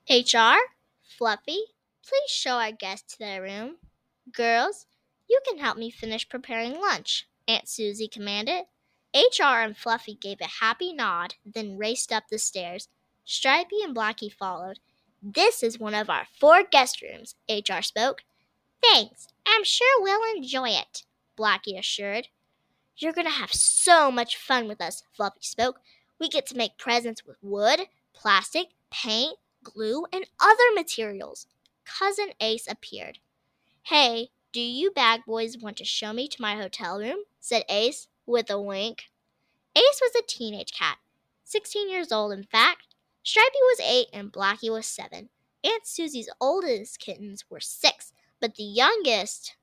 HR, Fluffy, please show our guests to their room. Girls, you can help me finish preparing lunch, Aunt Susie commanded. HR and Fluffy gave a happy nod, then raced up the stairs. Stripey and Blackie followed. This is one of our 4 guest rooms, HR spoke. Thanks, I'm sure we'll enjoy it, Blackie assured. You're going to have so much fun with us, Fluffy spoke. We get to make presents with wood, plastic, paint, glue, and other materials. Cousin Ace appeared. Hey, do you bag boys want to show me to my hotel room? Said Ace, with a wink. Ace was a teenage cat, 16 years old in fact. Stripey was 8 and Blackie was 7. Aunt Susie's oldest kittens were 6, but the youngest